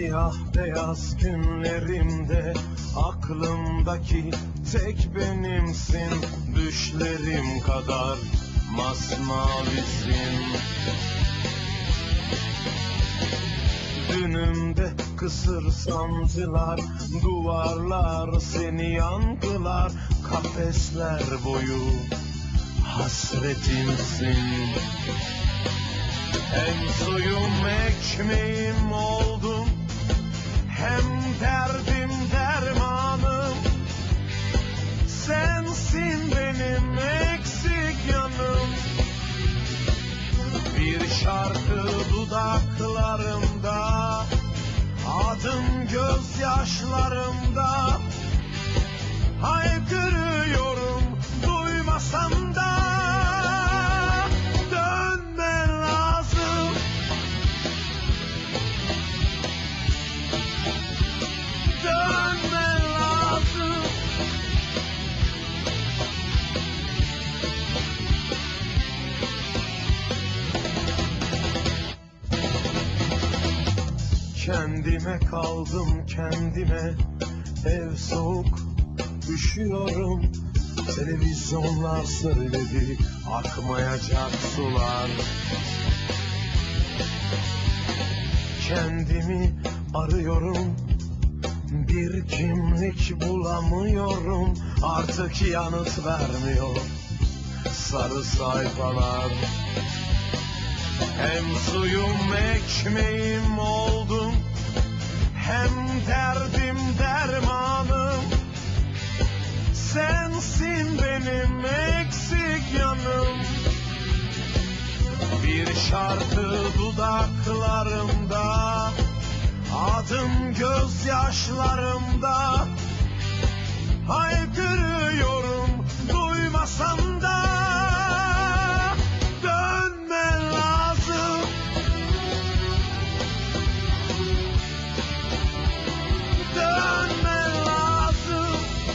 Siyah beyaz günlerimde aklımdaki tek benimsin. Düşlerim kadar masmavisin. Dünümde kısır sancılar, duvarlar seni yankılar. Kafesler boyu hasretimsin. Hem suyum ekmeğim oldun, hem derdim dermanım. Sensin benim eksik yanım. Bir şarkı dudaklarımda, adın gözyaşlarımda. Haykırıyorum duymasam da. Dönmen lazım. Dönmen lazım. Kendime kaldım kendime. Ev soğuk, üşüyorum. Televizyonlar söyledi akmayacak sular. Kendimi arıyorum, bir kimlik bulamıyorum. Artık yanıt vermiyor sarı sayfalar. Hem suyum ekmeğim oldun, hem derdim dermanım. Sensin benim eksik yanım. Bir şarkı dudaklarımda, adın gözyaşlarımda. Haykırıyorum duymasam da. Dönmen lazım. Dönmen lazım.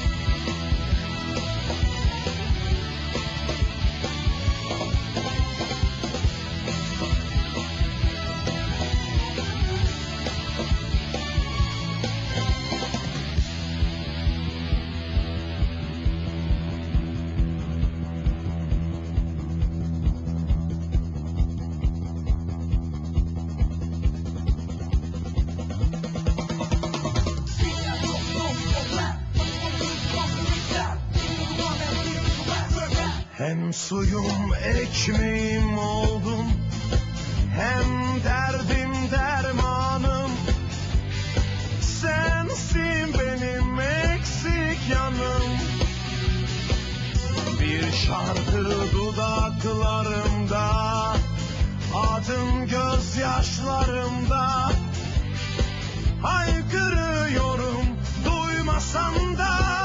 Hem suyum ekmeğim oldun, hem derdim dermanım. Sensin benim eksik yanım. Bir şarkı dudaklarımda, adın gözyaşlarımda. Haykırıyorum duymasam da.